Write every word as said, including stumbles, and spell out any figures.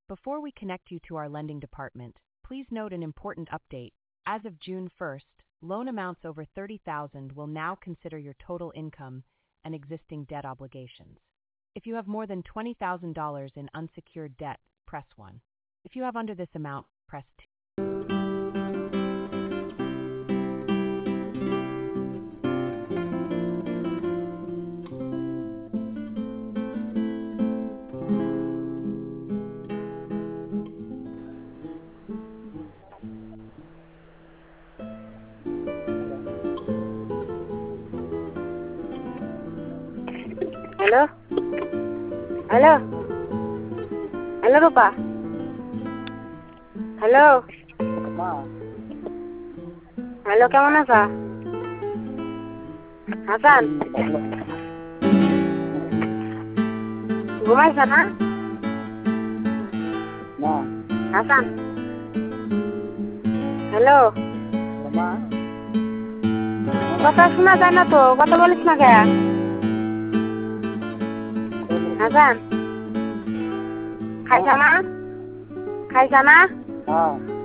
Before we connect you to our lending department, please note an important update. As of June first, loan amounts over thirty thousand dollars will now consider your total income and existing debt obligations. If you have more than twenty thousand dollars in unsecured debt, press one. If you have under this amount, press two. Hello hello hello Rupa hello hello কেমন আছো হাসান ঘুমাইছ না Hasan hello কথা শোনা যায় না তো কথা বলিস না কে হাসান খাইছা না খাইছা না